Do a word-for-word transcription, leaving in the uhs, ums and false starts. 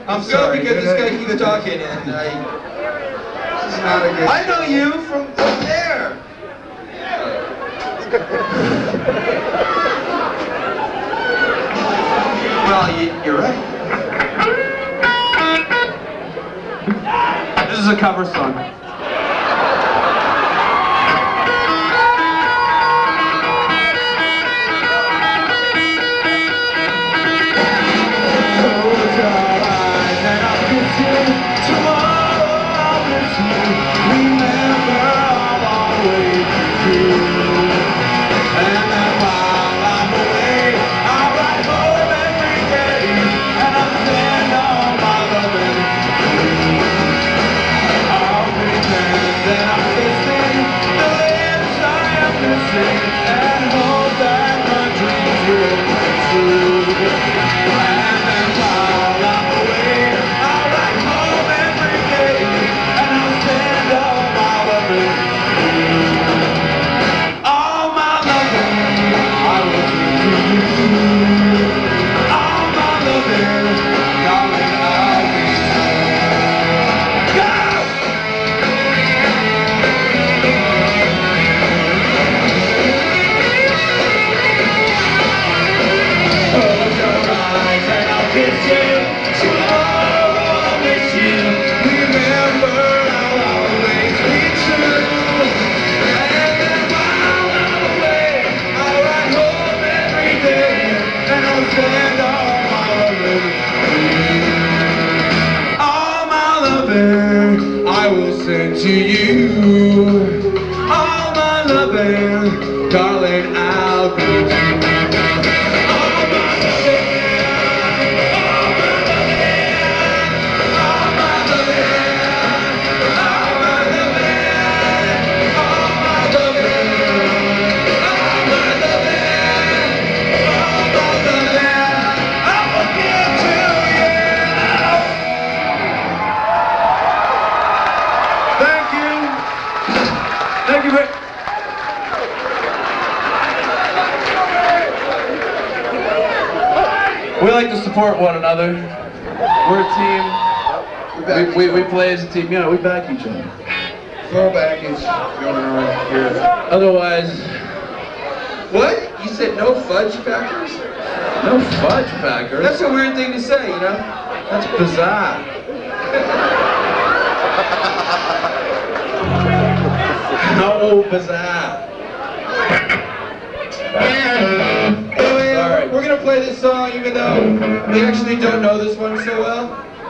I'm Go sorry. because this guy keeps talking and I... This is not a good... I know you from up there! Well, you, you're right. This is a cover song. To you, all my loving, darling, I'll give you. Thank you very We like to support one another. We're a team. We, we, we play as a team. Yeah, we back each other. Throwback is going on here. Otherwise, What? You said no fudge packers? no fudge packers. That's a weird thing to say, you know? That's bizarre. No bizarre. Anyway, uh, we're gonna play this song even though we actually don't know this one so well.